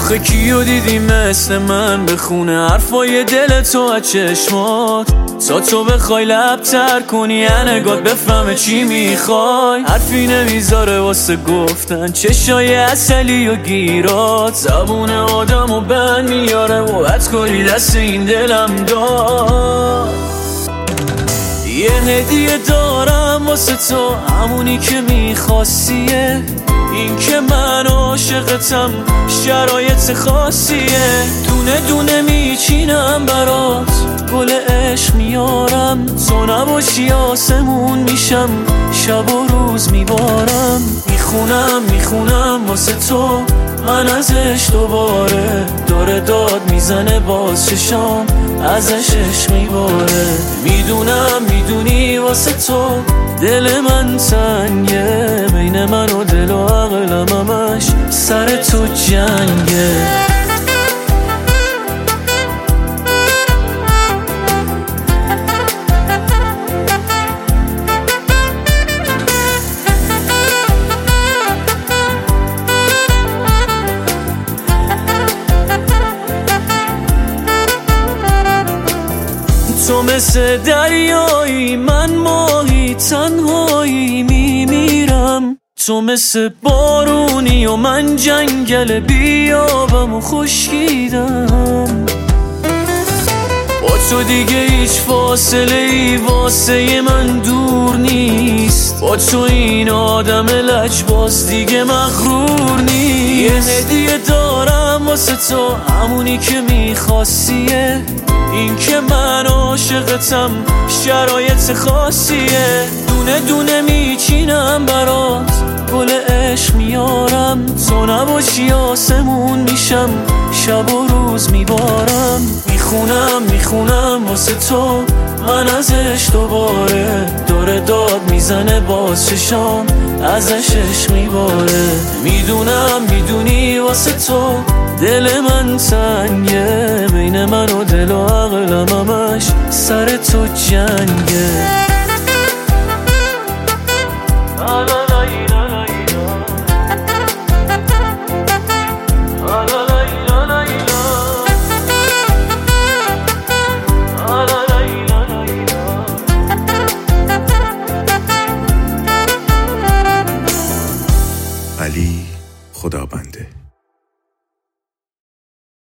آخه کیو دیدی مثل من بخونه حرفای دل تو از چشمات، تا تو بخوای لبتر کنی یه نگات بفهمه چی میخوای. حرفی نمیذاره واسه گفتن چشای اصلی و گیرات، زبون آدمو بند میاره و حد کنی دست این دلم داد. یه هدیه دارم واسه تو، همونی که میخواستیه، این که من عاشقتم شرایط خاصیه. دونه دونه میچینم برات، گل عشق میارم، تو نباشی آسمون میشم، شب و روز میبارم. میخونم واسه تو من ازش دوباره، داره داد میزنه باز چشام ازش عشق میباره. میدونی واسه تو دل من تنگه، بین من و دل و عقلم همش سر تو جنگه. تو مثل دریایی من ماهی، تنهایی میمیرم. تو مثل بارونی و من جنگل بیابم و خشکیدم. با تو دیگه هیچ فاصله ای واسه من دور نیست، با تو این آدم لجباز دیگه مغرور نیست. یه هدیه دارم واسه تو، همونی که میخواستیه، این که من عاشقتم شرایط خاصیه. دونه دونه میچینم برات، گل عشق میارم، تو نباشی آسمون میشم، شب و روز میبارم. میخونم واسه تو من ازش دوباره، داره داد میزنه باز چشام ازش عشق میباره. میدونی واسه تو دل من تنگه، بین من و دل و عقلم همش سر تو جنگه. علی خدابنده.